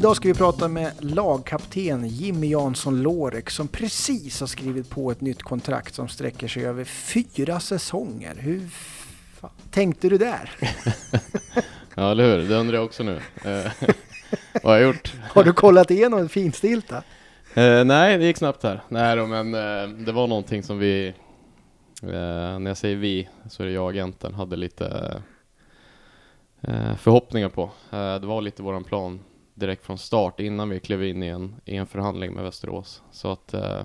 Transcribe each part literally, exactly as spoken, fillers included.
Idag ska vi prata med lagkapten Jimmy Jansson Lorek som precis har skrivit på ett nytt kontrakt som sträcker sig över fyra säsonger. Hur fan tänkte du där? Ja, eller hur? Det undrar jag också nu. Eh, vad har jag gjort? Har du kollat igenom en finstilta? Eh, nej, det gick snabbt här. Nej då, men eh, det var någonting som vi, eh, när jag säger vi, så är det jag agenten, hade lite eh, förhoppningar på. Eh, det var lite våran plan direkt från start innan vi klev in i en, i en förhandling med Västerås. Så att eh,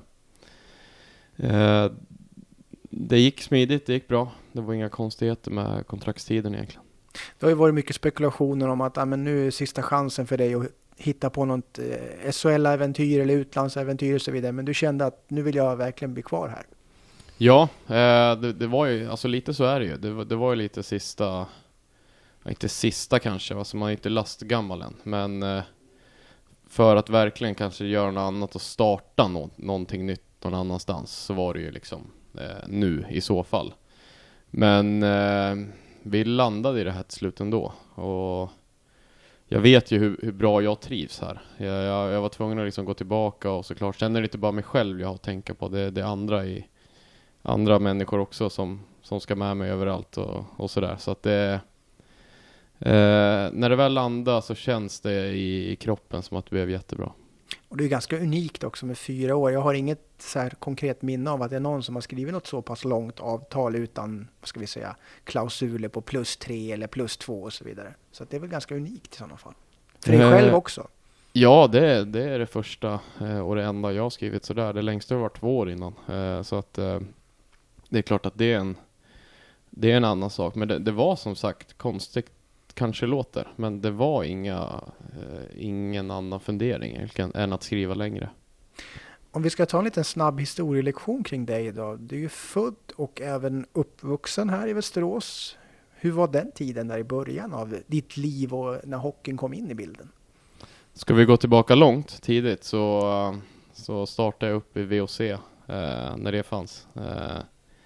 eh, det gick smidigt, det gick bra. Det var inga konstigheter med kontraktstiden egentligen. Det har ju varit mycket spekulationer om att ah, men nu är sista chansen för dig att hitta på något eh, S H L-äventyr eller utlandsäventyr och så vidare. Men du kände att nu vill jag verkligen bli kvar här. Ja, eh, det, det var ju, alltså lite så är det ju. Det var, det var ju lite sista, inte sista kanske, alltså man är inte lastgammal än. Men eh, för att verkligen kanske göra något annat och starta no- någonting nytt någon annanstans så var det ju liksom eh, nu i så fall. Men eh, vi landade i det här till slut ändå. Och jag vet ju hur, hur bra jag trivs här. Jag, jag, jag var tvungen att liksom gå tillbaka och såklart känner inte bara mig själv jag har att tänka på. Det, det är andra, i, andra människor också som, som ska med mig överallt och, och sådär. Så att det, eh, när det väl landar så känns det i, i kroppen som att det blev jättebra. Och det är ganska unikt också med fyra år. Jag har inget så här konkret minne av att det är någon som har skrivit något så pass långt avtal utan, vad ska vi säga, klausuler på plus tre eller plus två och så vidare. Så att det är väl ganska unikt i sådana fall. För dig själv också. Ja, det, det är det första eh, och det enda jag har skrivit sådär. Det längsta har varit två år innan. Eh, så att eh, det är klart att det är en, det är en annan sak. Men det, det var som sagt konstigt, kanske låter. Men det var inga, eh, ingen annan fundering egentligen än att skriva längre. Om vi ska ta en liten snabb historielektion kring dig idag. Du är ju född och även uppvuxen här i Västerås. Hur var den tiden där i början av ditt liv och när hockeyn kom in i bilden? Ska vi gå tillbaka långt tidigt så, så startade jag upp i V O C eh, när det fanns. Eh,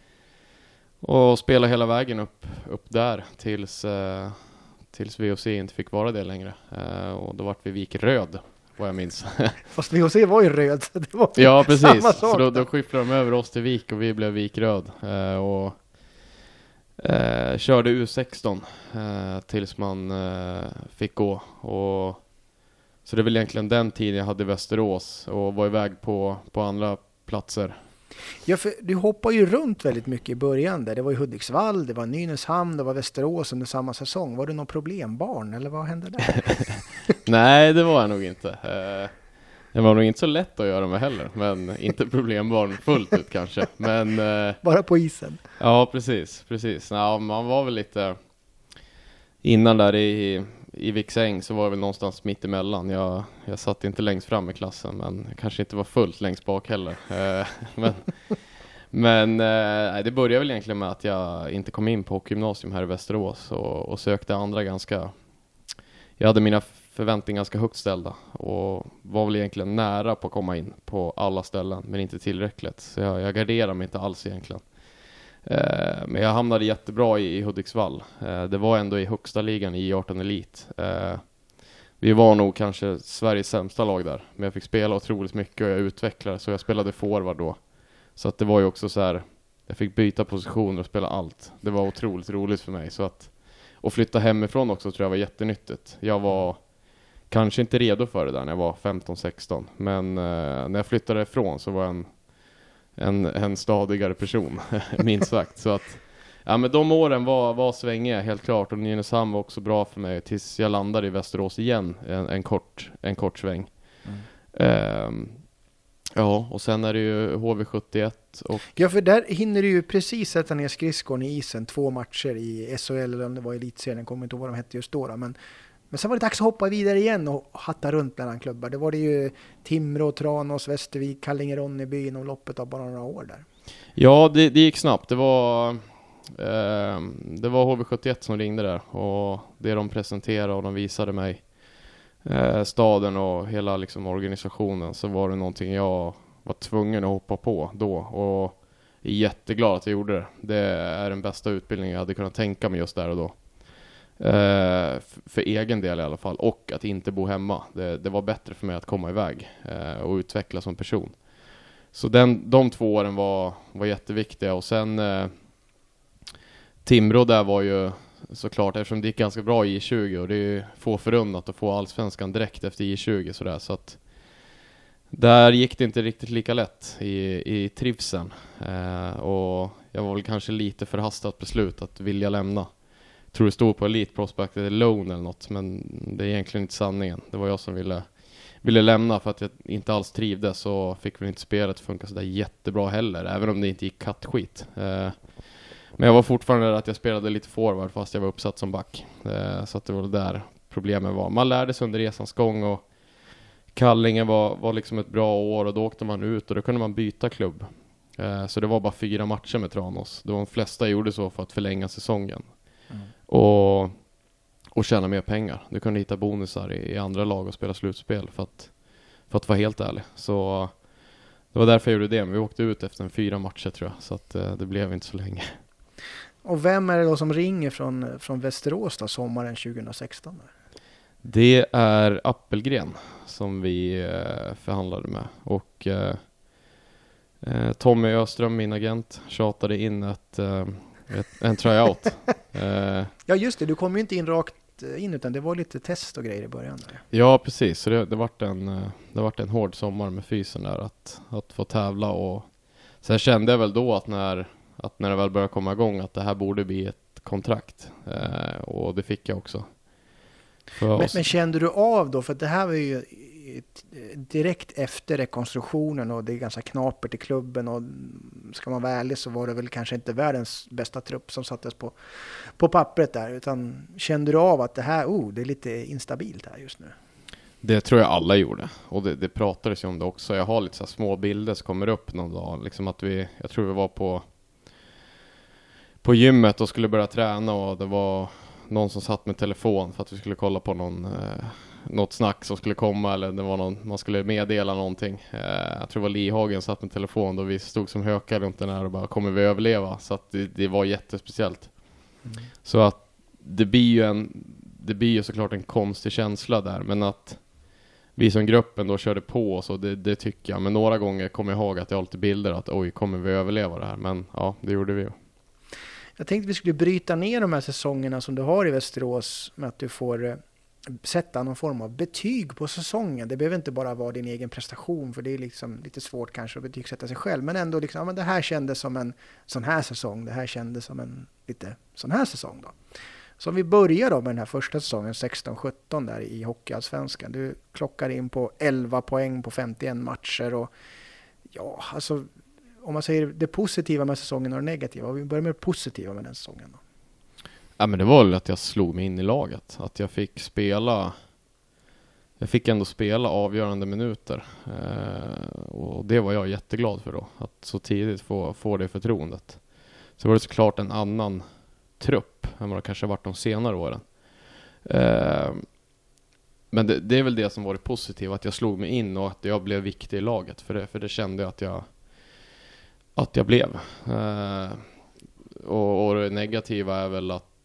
och spelade hela vägen upp, upp där tills, eh, tills V O C inte fick vara det längre. Eh, och då vart vi Vikröd, vad jag minns. Fast V O C var ju röd. Så det var ja, precis. Samma sak. Så då, då skifflade de över oss till Vik och vi blev Vikröd. Eh, och eh, körde U sexton eh, tills man eh, fick gå. Och så det är väl egentligen den tiden jag hade i Västerås och var iväg på, på andra platser. Ja, för du hoppar ju runt väldigt mycket i början där. Det var ju Hudiksvall, det var Nynäshamn, det var Västerås under samma säsong. Var du någon problembarn eller vad hände där? Nej, det var jag nog inte. Eh, det var nog inte så lätt att göra med heller, men inte problembarn fullt ut kanske. Men, eh, bara på isen? Ja, precis. precis. Ja, man var väl lite innan där i... I Viksäng så var jag väl någonstans mitt emellan. Jag, jag satt inte längst fram i klassen, men kanske inte var fullt längst bak heller. Eh, men men eh, det började väl egentligen med att jag inte kom in på hockeygymnasium här i Västerås och, och sökte andra ganska... Jag hade mina förväntningar ganska högt ställda och var väl egentligen nära på att komma in på alla ställen, men inte tillräckligt. Så jag, jag garderade mig inte alls egentligen. Eh, men jag hamnade jättebra i, i Hudiksvall. Eh, det var ändå i högsta ligan i arton Elit. Eh, vi var nog kanske Sveriges sämsta lag där. Men jag fick spela otroligt mycket och jag utvecklade. Så jag spelade forward då. Så att det var ju också så här. Jag fick byta positioner och spela allt. Det var otroligt roligt för mig. Så att, och flytta hemifrån också tror jag var jättenyttigt. Jag var kanske inte redo för det där när jag var femton sexton. Men eh, när jag flyttade ifrån så var jag en En, en stadigare person, minst sagt. Så att, ja, men de åren var, var svängiga, helt klart. Och Nynäshamn var också bra för mig tills jag landade i Västerås igen. En, en, kort, en kort sväng. Mm. Um, ja, och sen är det ju H V sjuttioett. Och... Ja, för där hinner du ju precis sätta ner skridskon i isen. Två matcher i S H L, eller om det var elitserien. Jag kommer inte ihåg vad de hette just då. Men, men sen var det dags att hoppa vidare igen och hatta runt mellan klubbar. Det var det ju Timrå, Tranås, Västervik, Kallinge-Ronneby inom loppet av bara några år där. Ja, det, det gick snabbt. Det var, eh, det var H V sjuttioett som ringde där. Och det de presenterade och de visade mig eh, staden och hela liksom, organisationen, så var det någonting jag var tvungen att hoppa på då. Och är jätteglad att jag gjorde det. Det är den bästa utbildningen jag hade kunnat tänka mig just där och då. Eh, f- för egen del i alla fall. Och att inte bo hemma. Det, det var bättre för mig att komma iväg eh, och utvecklas som person. Så den, de två åren var, var jätteviktiga. Och sen eh, Timrå där var ju såklart, eftersom det gick ganska bra i J tjugo. Och det är ju få förunnat att få allsvenskan direkt efter J tjugo. Sådär, så att där gick det inte riktigt lika lätt i, i trivseln. Eh, och jag var väl kanske lite förhastat beslut att vilja lämna. Jag tror det stod på Elite Prospect eller Loan eller något, men det är egentligen inte sanningen. Det var jag som ville, ville lämna för att jag inte alls trivdes, så fick väl inte spelet funka så där jättebra heller, även om det inte gick kattskit. Eh, men jag var fortfarande att jag spelade lite forward fast jag var uppsatt som back. Eh, så att det var där problemet var. Man lärde sig under resans gång, och Kallinge var, var liksom ett bra år, och då åkte man ut och då kunde man byta klubb. Eh, så det var bara fyra matcher med Tranås. Det var de flesta gjorde så för att förlänga säsongen. Mm. Och, och tjäna mer pengar. Du kunde hitta bonusar i, i andra lag och spela slutspel, för att, för att vara helt ärlig. Så det var därför jag gjorde det. Men vi åkte ut efter en fyra matcher tror jag. Så att, eh, det blev inte så länge. Och vem är det då som ringer från, från Västerås då, sommaren tjugohundrasexton? Det är Appelgren som vi eh, förhandlade med. Och eh, eh, Tommy Öström, min agent, tjatade in ett, eh, ett, en tryout. eh, ja just det, du kom ju inte in rakt in, utan det var lite test och grejer i början där. Ja precis, så det, det vart en, det vart en hård sommar med fysen där, att, att få tävla. Och sen kände jag väl då att när, att när det väl började komma igång att det här borde bli ett kontrakt. Eh, och det fick jag också. Men, men kände du av då, för det här var ju direkt efter rekonstruktionen och det är ganska knapert i klubben, och ska man vara ärlig så var det väl kanske inte världens bästa trupp som sattes på, på pappret där, utan kände du av att det här, oh, det är lite instabilt här just nu? Det tror jag alla gjorde, och det, det pratades ju om det också. Jag har lite så här små bilder som kommer upp någon dag, liksom att vi, jag tror vi var på på gymmet och skulle börja träna, och det var någon som satt med telefon för att vi skulle kolla på någon, eh, något snack som skulle komma, eller det var någon, man skulle meddela någonting. Eh, jag tror det var Lihagen satt med telefon då vi stod som hökar runt den här och bara, kommer vi överleva? Så att det, det var jättespeciellt. Mm. Så att det blir ju en, det blir ju såklart en konstig känsla där, men att vi som gruppen då körde på oss, och det, det tycker jag. Men några gånger kommer jag ihåg att jag har lite bilder att oj, kommer vi överleva det här? Men ja, det gjorde vi ju. Jag tänkte vi skulle bryta ner de här säsongerna som du har i Västerås med att du får eh, sätta någon form av betyg på säsongen. Det behöver inte bara vara din egen prestation, för det är liksom lite svårt kanske att betygsätta sig själv. Men ändå liksom, ja, men det här kändes som en sån här säsong. Det här kändes som en lite sån här säsong då. Så om vi börjar då med den här första säsongen sexton sjutton där i Hockeyallsvenskan. Du klockar in på elva poäng på femtioen matcher, och ja, alltså om man säger det positiva med säsongen och det negativa. Vi börjar med det positiva med den säsongen då. Ja, men det var väl att jag slog mig in i laget. Att jag fick spela, jag fick ändå spela avgörande minuter. Eh, och det var jag jätteglad för då. Att så tidigt få, få det förtroendet. Så var det såklart en annan trupp än vad det kanske varit de senare åren. Eh, men det, det är väl det som var det positiva. Att jag slog mig in och att jag blev viktig i laget. För det, för det kände jag att jag att jag blev. Eh, och, och det negativa är väl att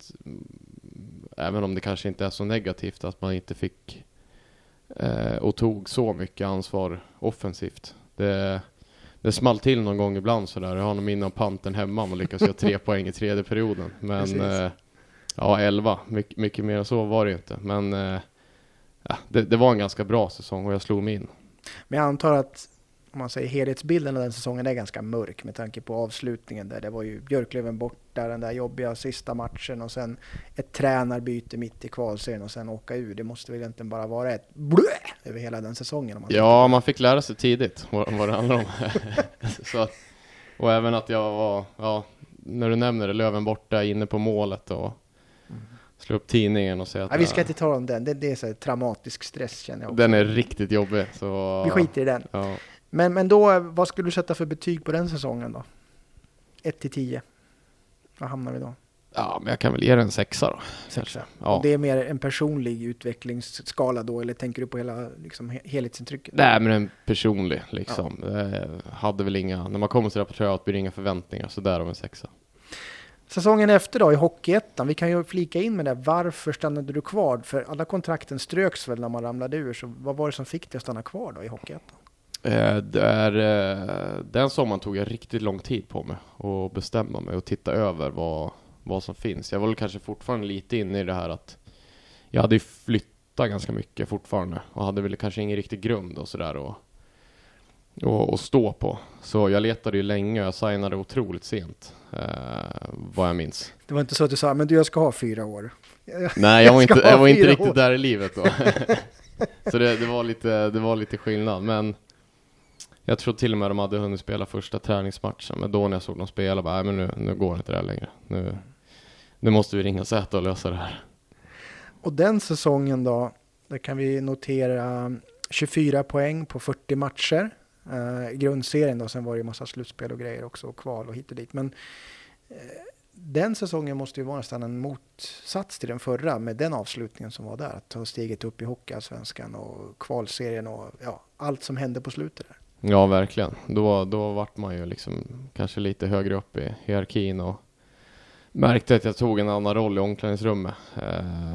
även om det kanske inte är så negativt att man inte fick eh, och tog så mycket ansvar offensivt. Det, det small till någon gång ibland så där. Jag har nog minne om panten hemma och lyckas göra tre poäng i tredje perioden. Men eh, ja, elva. My, mycket mer än så var det inte. Men eh, ja, det, det var en ganska bra säsong och jag slog mig in. Men jag antar att om man säger helhetsbilden av den säsongen är ganska mörk med tanke på avslutningen där. Det var ju Björklöven borta, den där jobbiga sista matchen, och sen ett tränarbyte mitt i kvalserien och sen åka ur. Det måste väl egentligen bara vara ett blö över hela den säsongen. Om man ja, man fick lära sig tidigt vad, vad det handlar om. Så att, och även att jag var, ja, när du nämner det, Löven borta inne på målet och mm. slå upp tidningen och säga att... Ja, vi ska inte ta om den, det, det är så här traumatisk stress känner jag också. Den är riktigt jobbig. Så, vi skiter i den. Ja. Men, men då, vad skulle du sätta för betyg på den säsongen då? ett till tio. Vad hamnar vi då? Ja, men jag kan väl ge den en sexa då. Sexa. Ja. Och det är mer en personlig utvecklingsskala då, eller tänker du på hela liksom, helhetsintrycket? Nej, men en personlig liksom. Ja. Det hade väl inga, när man kommer till det på tryout blir det inga förväntningar, så där av en sexa. Säsongen efter då i Hockeyettan, vi kan ju flika in med det. Varför stannade du kvar? För alla kontrakten ströks väl när man ramlade ur. Så vad var det som fick dig att stanna kvar då i Hockeyettan? Eh, där, eh, den sommaren tog jag riktigt lång tid på mig och bestämma mig och titta över vad, vad som finns. Jag var väl kanske fortfarande lite inne i det här att jag hade flyttat ganska mycket fortfarande och hade väl kanske ingen riktig grund och sådär och, och, och stå på. Så jag letade ju länge och jag signade otroligt sent, eh, vad jag minns. Det var inte så att du sa, men du jag ska ha fyra år. Nej, jag var inte, jag var inte riktigt år. där i livet då. Så det, det, var lite, det var lite skillnad, men jag tror till och med de hade hunnit spela första träningsmatchen. Men då när jag såg dem spela, bara, nej, men nu, nu går det inte där längre. Nu, nu måste vi ringa Zäta och lösa det här. Och den säsongen då, där kan vi notera tjugofyra poäng på fyrtio matcher. Eh, grundserien då, sen var det ju massa slutspel och grejer också, och kval och hit och dit. Men eh, den säsongen måste ju vara nästan en motsats till den förra med den avslutningen som var där. Att ta steget upp i Hockeyallsvenskan och kvalserien och ja, allt som hände på slutet där. Ja, verkligen. Då, då vart man ju liksom kanske lite högre upp i hierarkin och märkte att jag tog en annan roll i omklädningsrummet. Eh,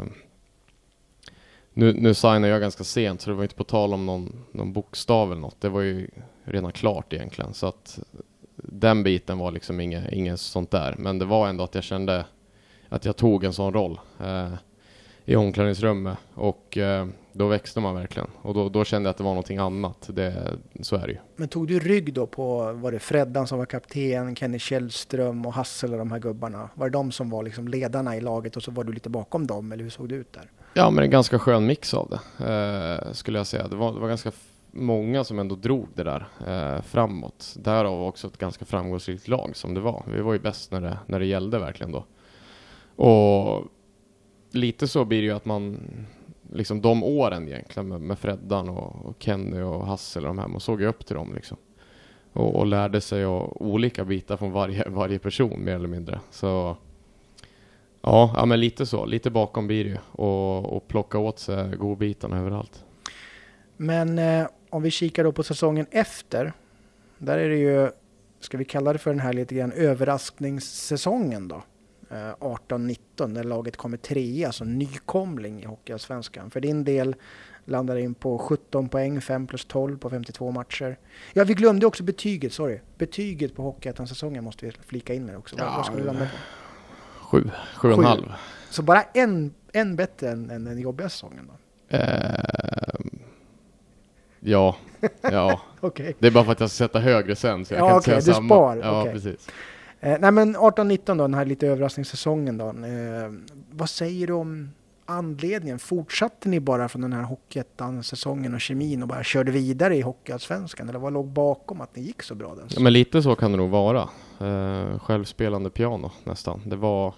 nu, nu signade jag ganska sent, så det var inte på tal om någon, någon bokstav eller något. Det var ju redan klart egentligen, så att den biten var liksom inget, inget sånt där. Men det var ändå att jag kände att jag tog en sån roll eh, i omklädningsrummet. Och eh, då växte man verkligen. Och då, då kände jag att det var någonting annat. Det, så är det ju. Men tog du rygg då på, var det Freddan som var kapten, Kenny Källström och Hassel och de här gubbarna? Var det de som var liksom ledarna i laget och så var du lite bakom dem? Eller hur såg det ut där? Ja, men en ganska skön mix av det, eh, skulle jag säga. Det var, det var ganska f- många som ändå drog det där eh, framåt. Därav var också ett ganska framgångsrikt lag som det var. Vi var ju bäst när det, när det gällde verkligen då. Och lite så blir det ju att man, liksom de åren egentligen med, med Freddan och, och Kenny och Hassel och de här, man såg ju upp till dem liksom. Och, och lärde sig av olika bitar från varje, varje person mer eller mindre. Så ja, ja, men lite så. Lite bakom blir det ju. Och, och plocka åt sig godbitarna överallt. Men eh, om vi kikar då på säsongen efter. Där är det ju, ska vi kalla det för den här lite grann överraskningssäsongen då. Eh, arton nitton när laget kommer trea, alltså nykomling i Hockeyallsvenskan. För din del landar in på sjutton poäng, fem plus tolv på femtiotvå matcher. Ja, vi glömde också betyget, sorry. Betyget på Hockeyettan-säsongen måste vi flika in med också. Ja, vad skulle du landa på? Sju, sju och en halv. Så bara en, en bättre än, än den jobbiga säsongen då? Eh, ja, ja. Okay. Det är bara för att jag ska sätta högre sen. Så jag ja, kan okej, okay, du samma. spar. Ja, okay. precis. Eh, nej, men arton nitton då, den här lite överraskningssäsongen då. Eh, vad säger du om anledningen? Fortsatte ni bara från den här Hockeyettan-säsongen och kemin och bara körde vidare i Hockeyallsvenskan? Eller vad låg bakom att ni gick så bra den? Ja, men lite så kan det nog vara. Eh, självspelande piano nästan. Det var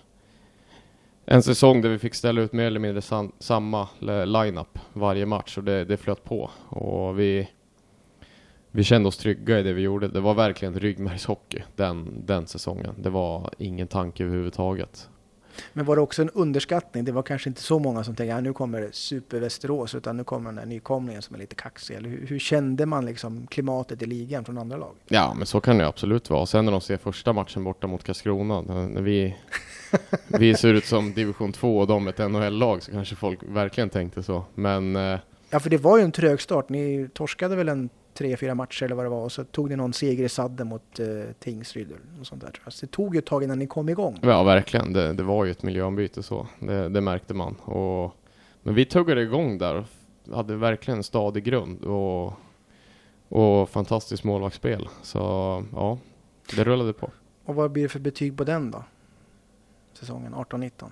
en säsong där vi fick ställa ut mer eller mindre san- samma line-up varje match och det, det flöt på. Och vi, vi kände oss trygga i det vi gjorde. Det var verkligen ryggmärgshockey den, den säsongen. Det var ingen tanke överhuvudtaget. Men var det också en underskattning? Det var kanske inte så många som tänkte att ja, nu kommer Super Västerås, utan nu kommer den här nykomlingen som är lite kaxig. Eller hur, hur kände man liksom klimatet i ligan från andra lag? Ja, men så kan det absolut vara. Sen när de ser första matchen borta mot Karlskrona, när vi, vi ser ut som division två och de ett N H L-lag, så kanske folk verkligen tänkte så. Men eh, ja, för det var ju en trög start. Ni torskade väl en tre, fyra matcher eller vad det var, och så tog ni någon seger i sadden mot uh, Tingsryd och sånt där. Så det tog ju ett tag innan ni kom igång. Ja, verkligen. Det, det var ju ett miljöombyte så. Det, det märkte man. Och, men vi tuggade igång där och hade verkligen en stadig grund och, och fantastiskt målvaktsspel. Så ja, det rullade på. Och vad blir det för betyg på den då? Säsongen arton nitton.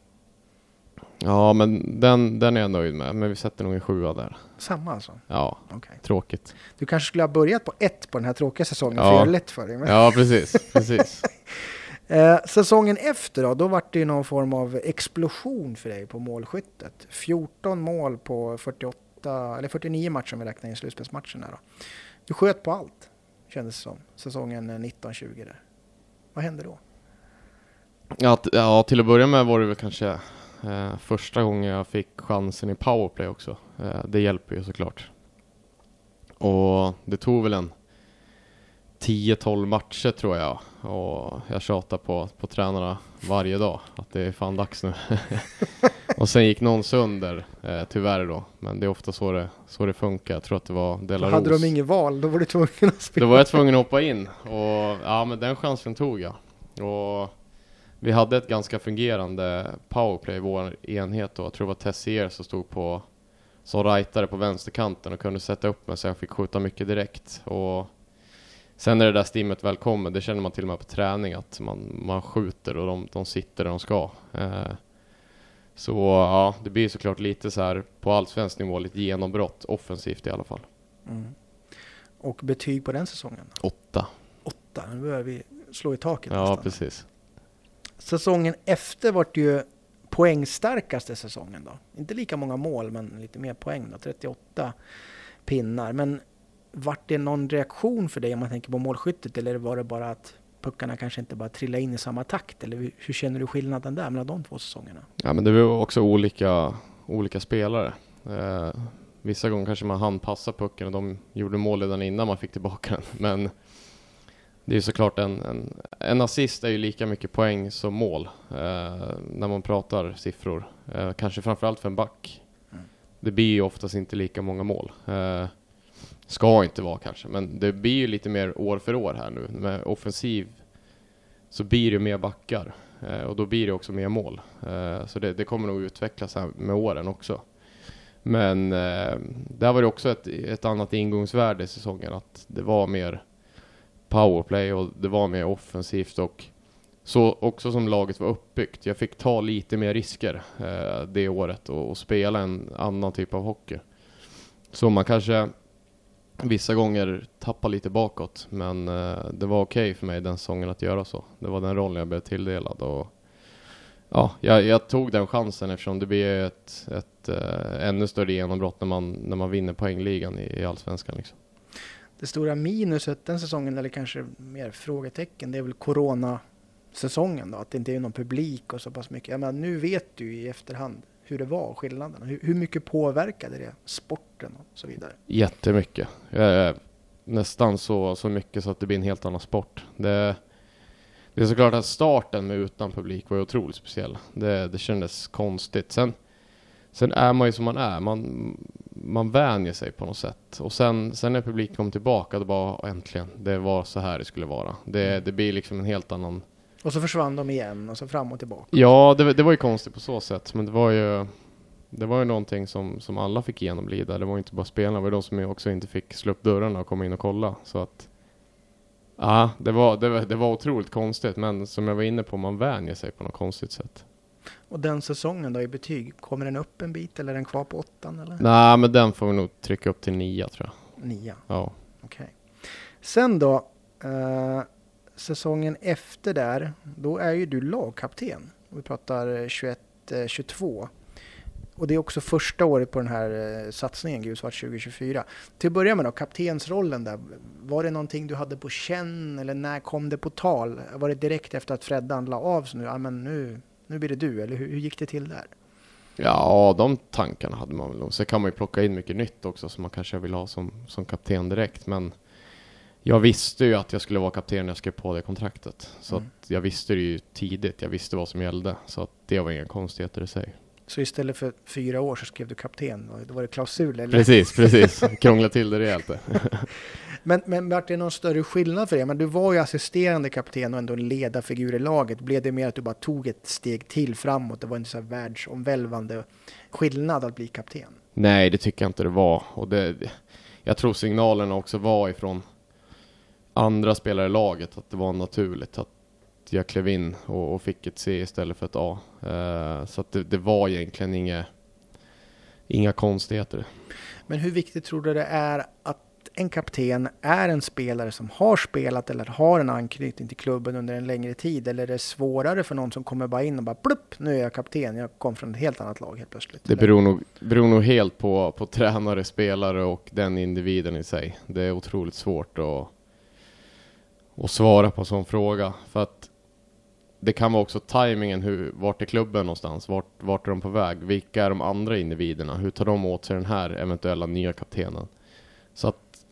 Ja, men den, den är jag nöjd med. Men vi sätter nog en sjua där. Samma alltså? Ja, okay. Tråkigt. Du kanske skulle ha börjat på ett på den här tråkiga säsongen ja. för att göra det lätt för dig. Men... Ja, precis. precis. eh, säsongen efter då, då var det ju någon form av explosion för dig på målskyttet. fjorton mål på fyrtioåtta, eller fyrtionio matcher om vi räknar in slutspelsmatcherna då. Du sköt på allt, kändes det som. Säsongen nitton tjugo där. Vad hände då? Ja, t- ja, till att börja med var det väl kanske eh, första gången jag fick chansen i powerplay också. Eh, det hjälper ju såklart. Och det tog väl en tio tolv matcher tror jag. Och jag tjatar på, på tränarna varje dag att det är fan dags nu. Och sen gick någon sönder, eh, tyvärr då. Men det är ofta så det, så det funkar. Jag tror att det var Delaros. Hade de ingen val, då var du tvungen att spela. Då var jag tvungen att hoppa in. Och ja, men den chansen tog jag. Och vi hade ett ganska fungerande powerplay i vår enhet då. Jag tror det var Tessier som stod på som rightare på vänsterkanten och kunde sätta upp mig så jag fick skjuta mycket direkt. Och sen är det där stimmet välkommen. Det känner man till och med på träning att man, man skjuter och de, de sitter där de ska. Eh, så ja, det blir såklart lite så här på allsvensk nivå, lite genombrott offensivt i alla fall. Mm. Och betyg på den säsongen? Åtta. Åtta, nu börjar vi slå i taket. Ja, nästan. precis. Säsongen efter var det ju poängstarkaste säsongen då. Inte lika många mål, men lite mer poäng då. trettioåtta pinnar. Men vart det någon reaktion för dig om man tänker på målskyttet? Eller var det bara att puckarna kanske inte bara trillade in i samma takt? Eller hur känner du skillnaden där mellan de två säsongerna? Ja, men det var också olika, olika spelare. Eh, vissa gånger kanske man hann passa pucken och de gjorde mål redan innan man fick tillbaka den. Men det är ju såklart en, en, en assist är ju lika mycket poäng som mål eh, när man pratar siffror. Eh, kanske framförallt för en back. Mm. Det blir ju oftast inte lika många mål. Eh, ska inte vara kanske, men det blir ju lite mer år för år här nu. Med offensiv så blir det mer backar eh, och då blir det också mer mål. Eh, så det, det kommer nog utvecklas här med åren också. Men eh, där var det också ett, ett annat ingångsvärde i säsongen, att det var mer powerplay och det var mer offensivt och så också som laget var uppbyggt. Jag fick ta lite mer risker eh, det året och, och spela en annan typ av hockey. Så man kanske vissa gånger tappar lite bakåt, men eh, det var okej okay för mig den säsongen att göra så. Det var den rollen jag blev tilldelad och ja, jag, jag tog den chansen eftersom det blir ett, ett äh, ännu större genombrott när man, när man vinner poängligan i, i allsvenskan liksom. Det stora minuset den säsongen, eller kanske mer frågetecken, det är väl corona-säsongen då, att det inte är någon publik och så pass mycket. Jag menar, nu vet du i efterhand hur det var, skillnaden. Hur, hur mycket påverkade det sporten och så vidare? Jättemycket. Eh, nästan så, så mycket så att det blir en helt annan sport. Det Det är såklart att starten med utan publik var otroligt speciell. Det, det kändes konstigt. Sen, sen är man ju som man är. Man, man vänjer sig på något sätt. Och sen, sen när publiken kom tillbaka, då bara äntligen, det var så här det skulle vara. Det, det blir liksom en helt annan... Och så försvann de igen och så fram och tillbaka. Ja, det, det var ju konstigt på så sätt. Men det var ju, det var ju någonting som, som alla fick genomlida. Det var ju inte bara spelarna, det var de som också inte fick slå upp dörrarna och komma in och kolla. Så att... Ja, det var, det, var, det var otroligt konstigt, men som jag var inne på, man vänjer sig på något konstigt sätt. Och den säsongen då i betyg, kommer den upp en bit eller är den kvar på åttan? Eller? Nej, men den får vi nog trycka upp till nia tror jag. Nia? Ja. Okej. Okay. Sen då, eh, säsongen efter där, då är ju du lagkapten. Vi pratar tjugoett tjugotvå. Och det är också första året på den här eh, satsningen, Gulsvart tjugo tjugofyra. Till att börja med då, kaptensrollen där. Var det någonting du hade på känn eller när kom det på tal? Var det direkt efter att Freddan la av så nu, ja, men nu, nu blir det du, eller hur, hur gick det till där? Ja, de tankarna hade man väl. Så kan man ju plocka in mycket nytt också som man kanske vill ha som, som kapten direkt. Men jag visste ju att jag skulle vara kapten när jag skrev på det kontraktet. Så Mm. att jag visste det ju tidigt, jag visste vad som gällde. Så att det var inga konstigheter i sig. Så istället för fyra år så skrev du kapten, då var det klausul eller? Precis, precis. Krångla till det rejält. men, men var det någon större skillnad för det? Men du var ju assisterande kapten och ändå en ledarfigur i laget. Blev det mer att du bara tog ett steg till framåt? Det var inte så här världsomvälvande skillnad att bli kapten? Nej, det tycker jag inte det var. Och det, jag tror signalerna också var ifrån andra spelare i laget att det var naturligt att jag klev in och, och fick ett C istället för ett A. Uh, så att det, det var egentligen inga, inga konstigheter. Men hur viktigt tror du det är att en kapten är en spelare som har spelat eller har en anknytning till klubben under en längre tid? Eller är det svårare för någon som kommer bara in och bara plupp, nu är jag kapten, jag kom från ett helt annat lag helt plötsligt? Det beror nog, beror nog helt på, på tränare, spelare och den individen i sig. Det är otroligt svårt att, att svara på en sån fråga. För att det kan vara också tajmingen, hur, vart är klubben någonstans, vart, vart är de på väg, vilka är de andra individerna, hur tar de åt sig den här eventuella nya kaptenen. Så att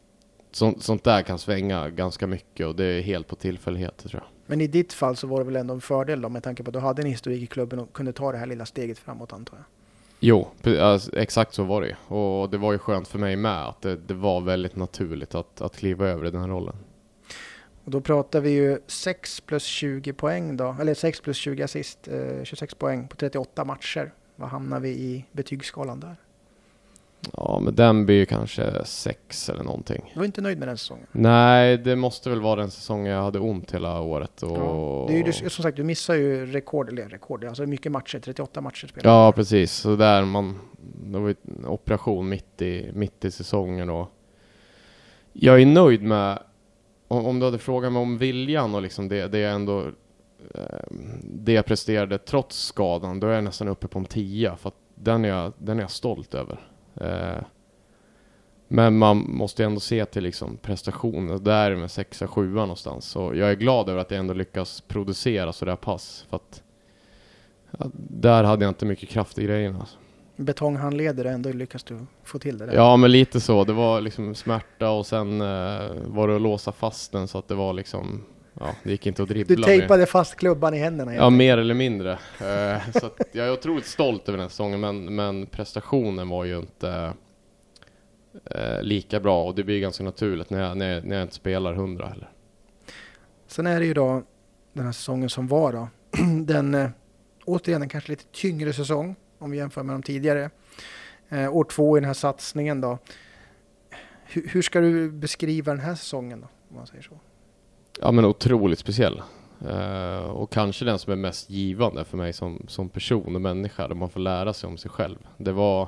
sånt, sånt där kan svänga ganska mycket och det är helt på tillfälligheter, tror jag. Men i ditt fall så var det väl ändå en fördel då, med tanke på att du hade en historik i klubben och kunde ta det här lilla steget framåt, antar jag. Jo, alltså, exakt så var det. Och det var ju skönt för mig med att det, det var väldigt naturligt att, att kliva över i den här rollen. Och då pratar vi ju sex plus tjugo poäng då, eller sex plus tjugo assist, eh, tjugosex poäng på trettioåtta matcher. Vad hamnar vi i betygsskalan där? Ja, men den blir ju kanske sex eller någonting. Du var inte nöjd med den säsongen? Nej, det måste väl vara den säsongen jag hade ont hela året. Och... Ja, det är ju, som sagt, du missar ju rekord, eller rekord, alltså mycket matcher, trettioåtta matcher spelade. Ja, precis. Så där man, det var en operation mitt i, mitt i säsongen. Och jag är nöjd med, om, om du hade frågat mig om viljan och liksom det, det är ändå det jag presterade trots skadan, då är jag nästan uppe på en tio, för att den är jag, den är jag stolt över. Eh, men man måste ändå se till liksom prestationen där med sexa, sjua någonstans. Så jag är glad över att jag ändå lyckas producera så där pass, för att ja, där hade jag inte mycket kraft i grejerna. Alltså. Betonghandleder ändå lyckas du få till det där. Ja, men lite så. Det var liksom smärta och sen eh, var det att låsa fast den så att det var liksom, ja, det gick inte att dribbla. Du tejpade med fast klubban i händerna. Ja, mer eller mindre. Eh, så att jag är otroligt stolt över den här säsongen, men, men prestationen var ju inte eh, lika bra, och det blir ganska naturligt när jag, när jag, när jag inte spelar hundra heller. Sen är det ju då den här säsongen som var då. Den, eh, återigen en kanske lite tyngre säsong om vi jämför med de tidigare. Eh, år två i den här satsningen då. H- hur ska du beskriva den här säsongen då, om man säger så? Ja, men otroligt speciell. Uh, och kanske den som är mest givande för mig som, som person och människa, där man får lära sig om sig själv. Det var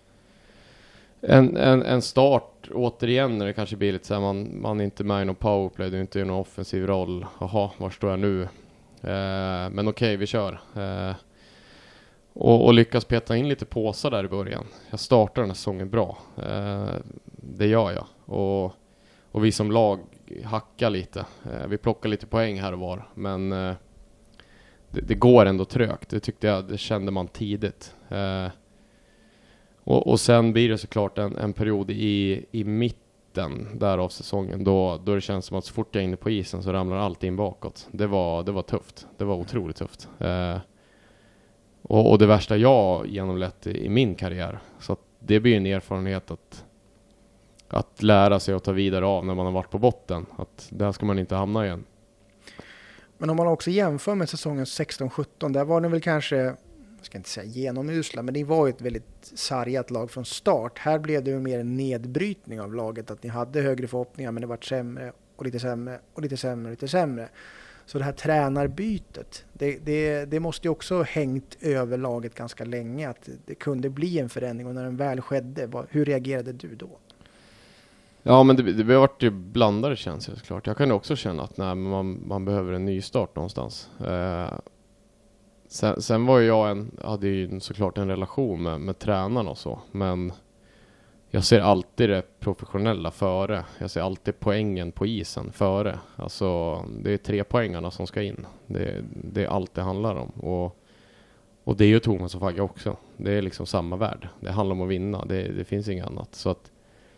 en, en, en start, återigen, när det kanske blir lite så här, man, man är inte med i någon powerplay, du är inte i någon offensiv roll. Jaha, var står jag nu? Uh, men okej, okay, vi kör. Uh, och, och lyckas peta in lite påsar där i början. Jag startar den här säsongen bra. Uh, det gör jag. Och Och vi som lag hackar lite. Eh, vi plockar lite poäng här och var. Men eh, det, det går ändå trögt. Det tyckte jag, det kände man tidigt. Eh, och, och sen blir det såklart en, en period i, i mitten där av säsongen. Då, då det känns som att så fort jag är inne på isen så ramlar allt in bakåt. Det var, det var tufft. Det var otroligt tufft. Eh, och, och det värsta jag genomlett i, i min karriär. Så att det blir en erfarenhet att Att lära sig att ta vidare av när man har varit på botten. Att där ska man inte hamna igen. Men om man också jämför med säsongen sexton sjutton, där var det väl kanske, jag ska inte säga genomusla, men det var ju ett väldigt sargat lag från start. Här blev det ju mer en nedbrytning av laget, att ni hade högre förhoppningar men det var sämre och lite sämre och lite sämre och lite sämre. Så det här tränarbytet, det, det, det måste ju också ha hängt över laget ganska länge, att det kunde bli en förändring, och när den väl skedde, vad, hur reagerade du då? Ja, men det, det har varit ju blandade känslor såklart. Jag kan också känna att nej, man, man behöver en ny start någonstans. Eh, sen, sen var ju jag en, hade ju såklart en relation med, med tränaren och så. Men jag ser alltid det professionella före. Jag ser alltid poängen på isen före. Alltså, det är tre poängarna som ska in. Det, det är allt det handlar om. Och, och det är ju Thomas och Fagge också. Det är liksom samma värld. Det handlar om att vinna. Det, det finns inget annat. Så att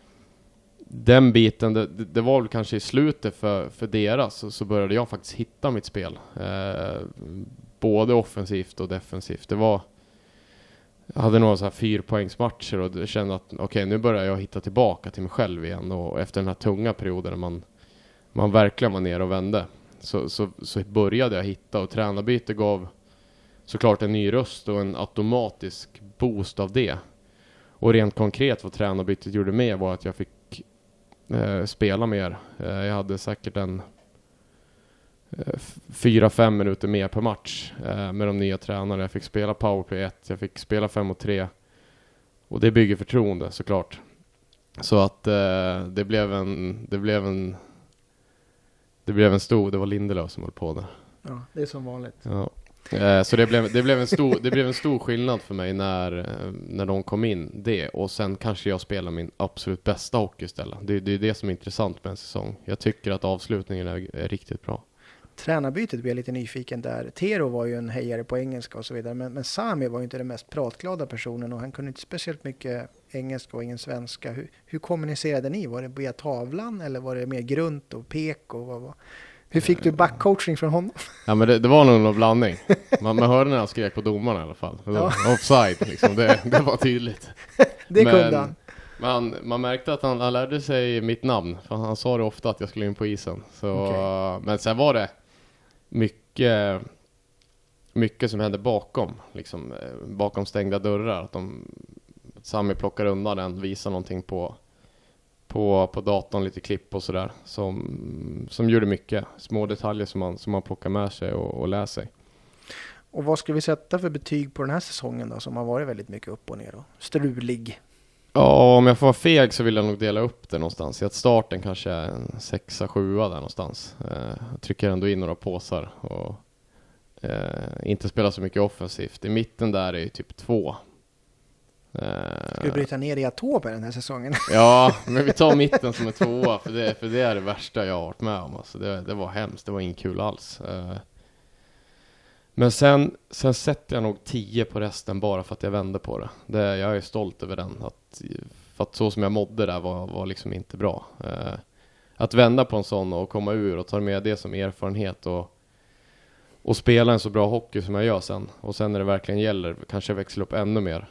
den biten, det, det var väl kanske i slutet för, för deras, så, så började jag faktiskt hitta mitt spel. Eh, både offensivt och defensivt. Det var, jag hade några så här fyrpoängsmatcher och jag kände att okej, okay, nu börjar jag hitta tillbaka till mig själv igen. Och efter den här tunga perioden när man, man verkligen var ner och vände, så, så, så började jag hitta, och tränarbyte gav såklart en ny röst och en automatisk boost av det. Och rent konkret vad tränarbytet gjorde med var att jag fick Eh, spela mer. Eh, jag hade säkert en eh, fyra fem minuter mer per match eh, med de nya tränarna. Jag fick spela powerplay ett, jag fick spela fem mot tre, och det bygger förtroende såklart. Så att eh, det blev en det blev en det blev en stor, det var Lindelöf som höll på där. Ja, det är som vanligt. Ja. Eh, så det blev det blev en stor det blev en stor skillnad för mig när eh, när de kom in det, och sen kanske jag spelar min absolut bästa hockey istället. Det, det är det som är intressant med en säsong. Jag tycker att avslutningen är, är riktigt bra. Tränarbytet blev jag lite nyfiken där. Tero var ju en hejare på engelska och så vidare, men, men Sami var ju inte den mest pratglada personen, och han kunde inte speciellt mycket engelska och ingen svenska. Hur, hur kommunicerade ni? Var det via tavlan eller var det mer grunt och pek? Och vad, vad? Hur fick du backcoaching från honom? Ja, men det, det var nog någon blandning. Man, man hörde när han skrek på domarna i alla fall. Ja. Offside, liksom. det, det var tydligt. Det men, kunde han. Man, man märkte att han, han lärde sig mitt namn. För han sa det ofta att jag skulle in på isen. Så, okay. Men sen var det mycket, mycket som hände bakom. Liksom, bakom stängda dörrar. Att de, Sami plockar undan den, visar någonting på, på, på datorn, lite klipp och sådär. Som, som gjorde mycket. Små detaljer som man, som man plockar med sig och, och lär sig. Och vad ska vi sätta för betyg på den här säsongen då? Som har varit väldigt mycket upp och ner och strulig. Ja, om jag får vara feg så vill jag nog dela upp det någonstans. I att starten kanske är en sexa, sjua där någonstans. Eh, jag trycker ändå in några påsar och eh, inte spelar så mycket offensivt. I mitten där är ju typ två. Eh, Ska vi bryta ner i atomer den här säsongen? Ja, men vi tar mitten som är tvåa. För det, för det är det värsta jag har varit med om. Alltså det, det var hemskt, det var inte kul alls. Eh, Men sen, sen sätter jag nog tio på resten bara för att jag vände på det. det jag är stolt över den. Att, för att så som jag mådde där var, var liksom inte bra. Eh, att vända på en sån och komma ur och ta med det som erfarenhet och, och spela en så bra hockey som jag gör sen. Och sen när det verkligen gäller kanske växla upp ännu mer.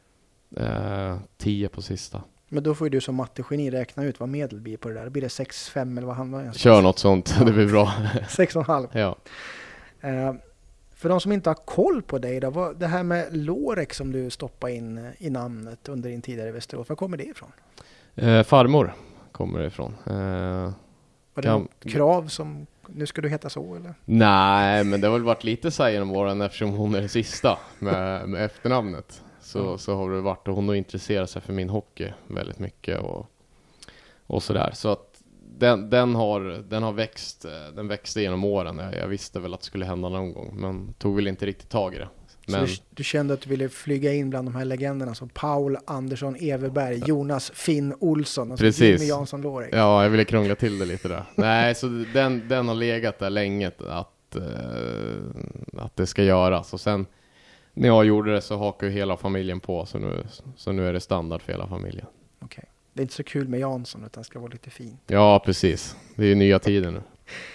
Eh, tio på sista. Men då får ju du som mattegeni räkna ut vad medel blir på det där. Blir det sex fem eller vad handlar det om? Kör något sånt, ja. Det blir bra. sex och en halv. Ja. Eh, För de som inte har koll på dig då, vad, det här med Lorek som du stoppade in i namnet under din tidigare Västerås, var kommer det ifrån? Eh, farmor kommer det ifrån. Eh, var det kan... något krav som, nu ska du heta så eller? Nej, men det har väl varit lite så här genom åren eftersom hon är det sista med, med efternamnet. Så, mm. så har det varit, och hon har intresserat sig för min hockey väldigt mycket och, och sådär. Så att Den, den, har, den har växt, den växte genom åren. Jag, jag visste väl att det skulle hända någon gång, men tog väl inte riktigt tag i det. Men... Så du, du kände att du ville flyga in bland de här legenderna som Paul Andersson Everberg, Jonas Finn Olsson och Jimmy Jansson Lorek. Ja, jag ville krångla till det lite där. Nej, så den, den har legat där länge att, uh, att det ska göras. Och sen när jag gjorde det så hakade hela familjen på, så nu, så nu är det standard för hela familjen. Okej. Okay. Det är inte så kul med Jansson utan det ska vara lite fint. Ja, precis. Det är ju nya tider nu.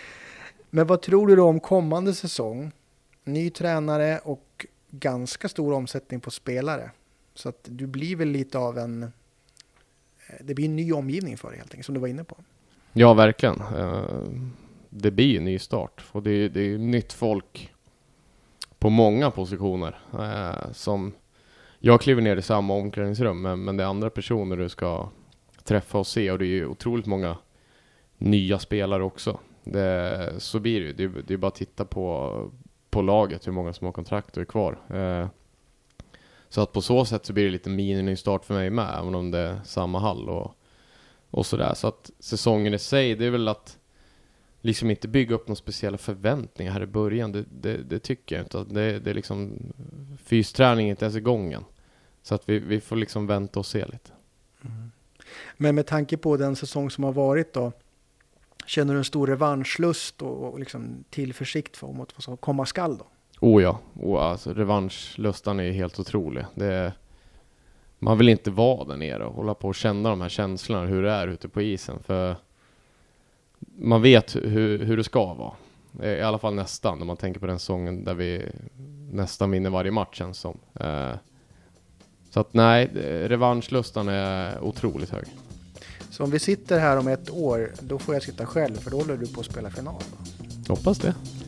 Men vad tror du då om kommande säsong? Ny tränare och ganska stor omsättning på spelare. Så att du blir väl lite av en... Det blir en ny omgivning för dig helt enkelt, som du var inne på. Ja, verkligen. Det blir en ny start. Och det är, det är nytt folk på många positioner som... Jag kliver ner i samma omklädningsrum, men, men det är andra personer du ska träffa och se. Och det är ju otroligt många nya spelare också. Det, så blir det ju. Det, det är bara att titta på, på laget, hur många som har kontrakt och är kvar. Eh, så att på så sätt så blir det lite mini-start för mig med, även om det är samma hall och, och sådär. Så att säsongen i sig, det är väl att liksom inte bygga upp några speciella förväntningar här i början. Det, det, det tycker jag inte. Det, det är liksom fysträning inte ens igång än. Så att vi, vi får liksom vänta och se lite. Mm. Men med tanke på den säsong som har varit då, känner du en stor revanschlust och, och liksom tillförsikt för mot vad som komma skall då? Oh ja, oh, alltså, revanschlustan är helt otrolig. Det är, man vill inte vara där nere och hålla på och känna de här känslorna, hur det är ute på isen. För man vet hur, hur det ska vara. I alla fall nästan, när man tänker på den säsongen där vi nästan vinner varje match känns som. Eh, så att nej, revanschlustan är otroligt hög. Så om vi sitter här om ett år, då får jag sitta själv, för då håller du på att spela final då? Hoppas det.